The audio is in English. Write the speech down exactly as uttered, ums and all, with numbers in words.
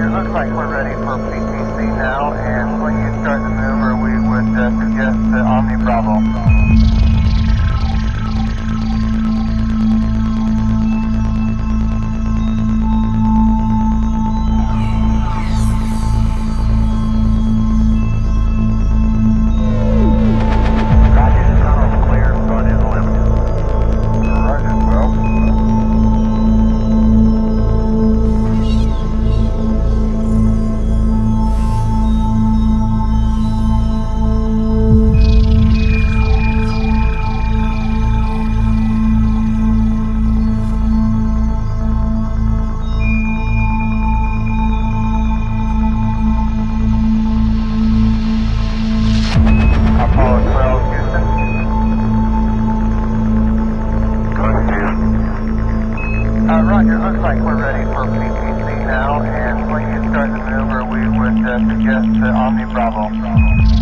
Roger. Looks like we're ready for P T C now, and when you start the maneuver, we would uh, suggest uh, Omni Bravo. Uh, Roger, looks like we're ready for P T C now, and when you start the maneuver, we would uh, suggest uh, Omni Bravo.